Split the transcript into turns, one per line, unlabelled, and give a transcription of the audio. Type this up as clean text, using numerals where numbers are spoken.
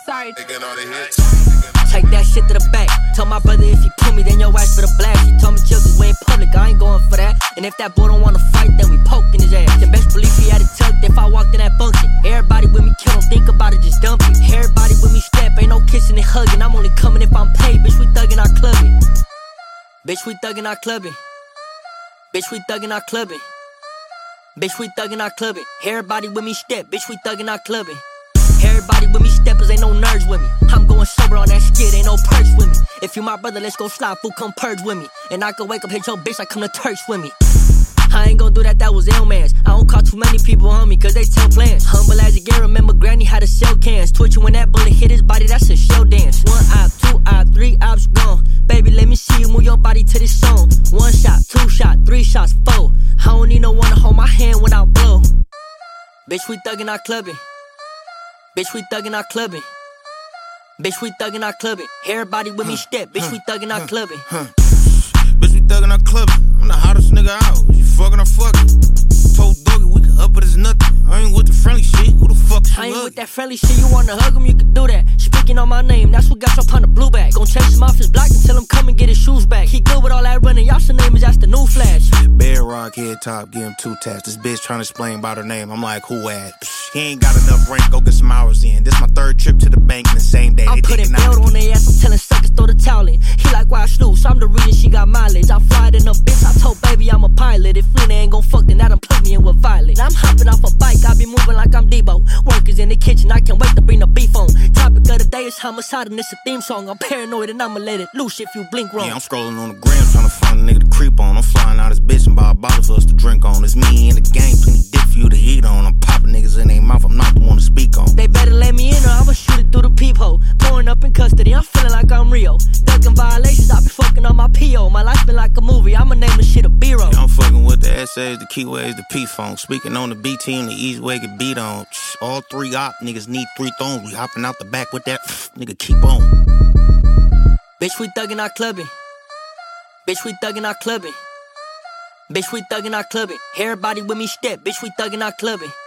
Sorry.
Take that shit to the back. Tell my brother if he pull me, then your ass for the blast. He told me chill cause we in public, I ain't going for that. And if that boy don't wanna fight, then we poking his ass. Then best believe he had it tucked if I walked in that function. Everybody with me kill him, think about it, just dump it. Everybody with me step, ain't no kissing and hugging. I'm only coming if I'm paid, bitch, we thuggin' our clubbing. Bitch, we thuggin' our clubbing. Bitch, we thuggin' our clubbing. Bitch, we thuggin' our clubbing. Everybody with me step, bitch, we thuggin' our clubbing. Everybody with me steppers, ain't no nerves with me. I'm going sober on that skid, ain't no perks with me. If you my brother, let's go slide, fool, come purge with me. And I can wake up, hit your bitch, I come to Turks with me. I ain't gon' do that, that was Illmans. I don't call too many people on me, cause they tell plans. Humble as you get, remember granny how to sell cans. Twitching when that bullet hit his body, that's a shell dance. 1 op, 2 op, 3 ops gone. Baby, let me see you move your body to this song. 1 shot, 2 shot, 3 shots, 4. I don't need no one to hold my hand when I blow. Bitch, we thuggin' our clubbing. Bitch, we thuggin' our clubbing. Bitch, we thuggin' our clubbing. Everybody with me step. Bitch, we thuggin' our clubbing.
Bitch, we thuggin' our clubbing. I'm the hottest nigga out. You fucking or fucking? Told Doggy we can up it as nothing. I ain't with the friendly shit. Who the fuck you
I ain't with that friendly shit. You wanna hug him, you can do that. Speaking on my name, that's what got you up on the blue bag. Gon' chase him off his block and tell him come and get his shoes back. He good with all that running. Y'all should name his ass the new Flash.
Bear rock, head top, give him 2 taps. This bitch tryna explain about her name. I'm like, who at? He ain't got enough rank, go get some hours in. This my 3rd trip to the bank in the same day.
I'm putting belt on their ass, I'm telling suckers throw the towel in. He like why I slew, so I'm the reason she got mileage. I fly it in a bitch, I told baby I'm a pilot. If Lena ain't gon' fuck, then that I'm plug me in with Violet. I'm hopping off a bike, I be moving like I'm Debo. Workers in the kitchen, I can't wait to bring the beef on. Topic of the day is homicide and it's a theme song. I'm paranoid and I'ma let it loose if you blink wrong.
Yeah, I'm scrolling on the gram tryna find a nigga to creep on. I'm flying out this bitch and buy a bottle for us to drink on. It's me in the game, plenty dick for you to eat on. I'm popping niggas in their mouth, I'm not the one to speak on.
They better let me in or I'ma shoot it through the peephole. Pouring up in custody, I'm feeling like I'm Rio. Ducking violations, I be fucking on my P.O. My life been like a movie, I'ma name the shit a B-roll.
Yeah, I'm fucking with the essays, the keyways, the P-phone. Speaking on the B team, the easy way get beat on. All 3 op niggas need 3 thrones. We hopping out the back with that nigga, keep on.
Bitch, we thuggin' our clubbing. Bitch, we thuggin' our clubbing. Bitch, we thuggin' our clubbing. Everybody with me step. Bitch, we thuggin' our clubbing.